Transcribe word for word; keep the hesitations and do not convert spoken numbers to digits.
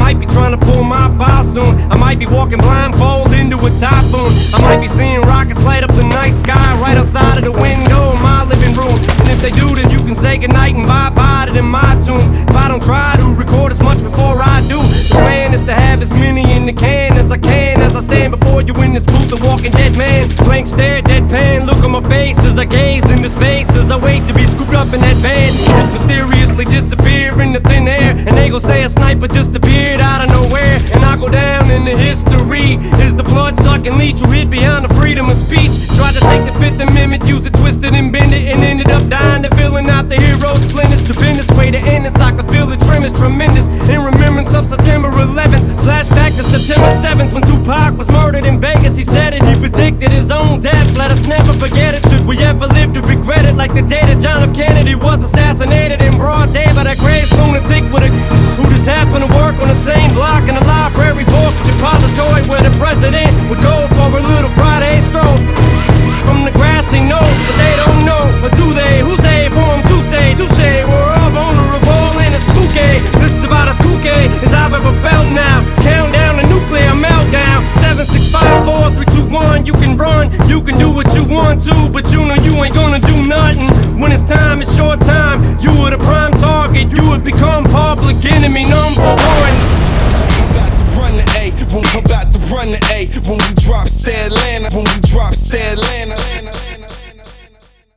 might be trying to pull my file soon. I might be walking blindfold into a typhoon. I might be seeing rockets light up the night sky right outside of the window of my living room. And if they do, then you can say goodnight and bye-bye to them iTunes. If I don't try to record as much before I do, the plan is to have as many in the can as I can as I stand before you in this booth, the walking dead man. Blank stare, deadpan, look on my face as I gaze into space as I wait to be scooped up in that van. Just mysteriously disappear into thin air, and they gon' say a sniper just appeared out of nowhere. And I go down in the history as the blood-sucking leech who hid behind the freedom of speech. Tried to take the Fifth Amendment, use it, twist it and bend it, and ended up dying to filling out the hero splendors. Stupendous way to end this, I can feel the trim is tremendous. In remembrance of September eleventh, flashback to September seventh when Tupac was murdered in Vegas. He said it, he predicted his own death. Let us never forget it, should we ever live to regret it. Like the day that John F. Kennedy was assassinated in broad day by that crazed lunatic with a who just happened to work on the same block in a library book depository where the president would go for a little Friday stroll. From the grassy knoll, but they don't know, or do they? Who's they for them to say? Touche, we're all vulnerable and it's spooky. This is about as kooky as I've ever felt now. Count down the nuclear meltdown. Seven, six, five, four, three, two, one. You can run, you can do what you want to, but you know you ain't gonna do nothing. When it's time, it's your time. You were the prime target, you would become public enemy number one. About to run the A, when we about to run the A, when we drop stay Atlanta, when we drop stay Atlanta.